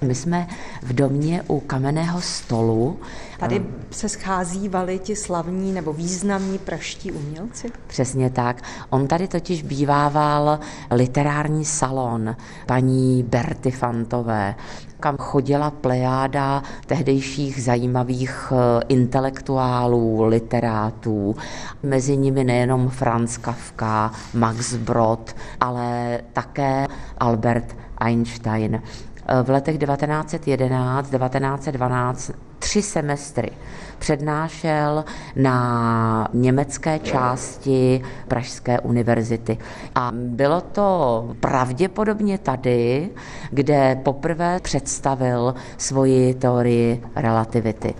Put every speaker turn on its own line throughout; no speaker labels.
My jsme v domě u kamenného stolu.
Tady se scházívali ti slavní nebo významní pražští umělci?
Přesně tak. On tady totiž bývával literární salon paní Berty Fantové, kam chodila plejáda tehdejších zajímavých intelektuálů, literátů. Mezi nimi nejenom Franz Kafka, Max Brod, ale také Albert Einstein. V letech 1911, 1912 3 semestry přednášel na německé části Pražské univerzity. A bylo to pravděpodobně tady, kde poprvé představil svoji teorii relativity.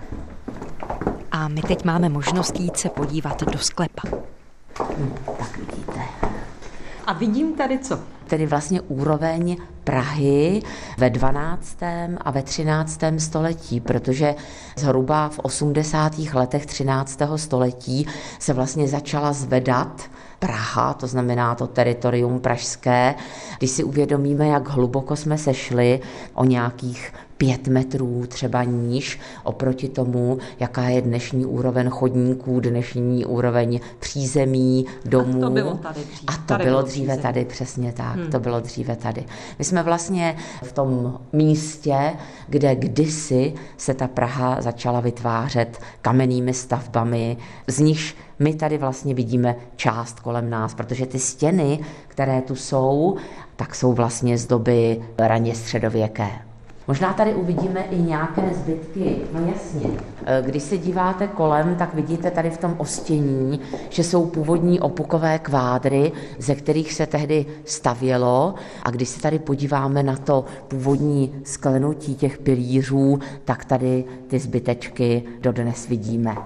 A my teď máme možnost jít se podívat do sklepa.
Tak vidíte.
A vidím tady co?
Tedy vlastně úroveň Prahy ve 12. a ve 13. století, protože zhruba v 80. letech 13. století se vlastně začala zvedat Praha, to znamená to teritorium pražské. Když si uvědomíme, jak hluboko jsme sešli, o nějakých 5 metrů třeba níž oproti tomu, jaká je dnešní úroveň chodníků, dnešní úroveň přízemí, domů.
A to bylo tady dříve.
A to bylo dříve tady, přesně tak. To bylo dříve tady. My jsme vlastně v tom místě, kde kdysi se ta Praha začala vytvářet kamennými stavbami, z nichž my tady vlastně vidíme část kolem nás, protože ty stěny, které tu jsou, tak jsou vlastně z doby raně středověké. Možná tady uvidíme i nějaké zbytky, no jasně. Když se díváte kolem, tak vidíte tady v tom ostění, že jsou původní opukové kvádry, ze kterých se tehdy stavělo. A když se tady podíváme na to původní sklenutí těch pilířů, tak tady ty zbytečky dodnes vidíme.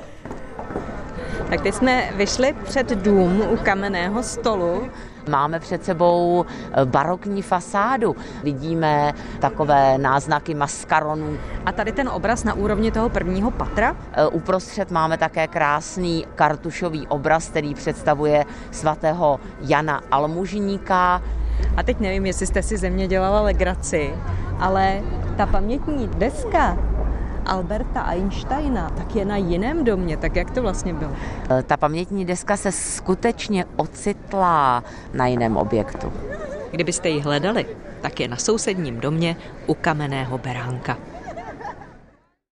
Tak teď jsme vyšli před dům u kamenného stolu.
Máme před sebou barokní fasádu. Vidíme takové náznaky maskaronů.
A tady ten obraz na úrovni toho prvního patra?
Uprostřed máme také krásný kartušový obraz, který představuje svatého Jana Almužníka.
A teď nevím, jestli jste si ze mě dělala legraci, ale ta pamětní deska Alberta Einsteina tak je na jiném domě, tak jak to vlastně bylo?
Ta pamětní deska se skutečně ocitla na jiném objektu.
Kdybyste ji hledali, tak je na sousedním domě u kamenného beránka.